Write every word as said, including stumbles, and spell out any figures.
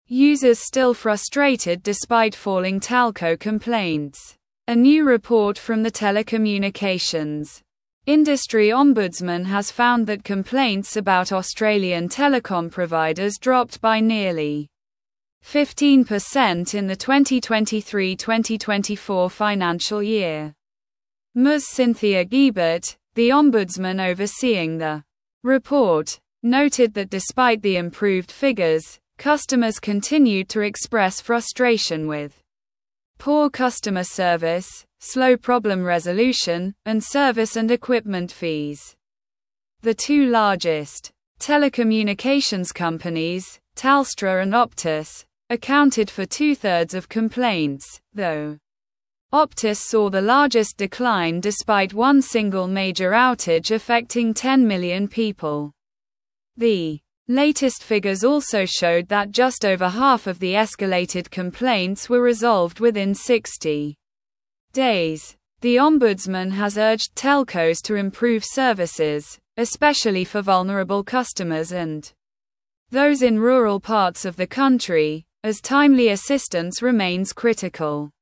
Users still frustrated despite falling telco complaints. A new report from the Telecommunications Industry Ombudsman has found that complaints about Australian telecom providers dropped by nearly fifteen percent in the twenty twenty-three twenty twenty-four financial year. Ms Cynthia Giebert, the Ombudsman overseeing the report, noted that despite the improved figures, customers continued to express frustration with poor customer service, slow problem resolution, and service and equipment fees. The two largest telecommunications companies, Telstra and Optus, accounted for two-thirds of complaints, though Optus saw the largest decline despite one single major outage affecting ten million people. The latest figures also showed that just over half of the escalated complaints were resolved within sixty days. The Ombudsman has urged telcos to improve services, especially for vulnerable customers and those in rural parts of the country, as timely assistance remains critical.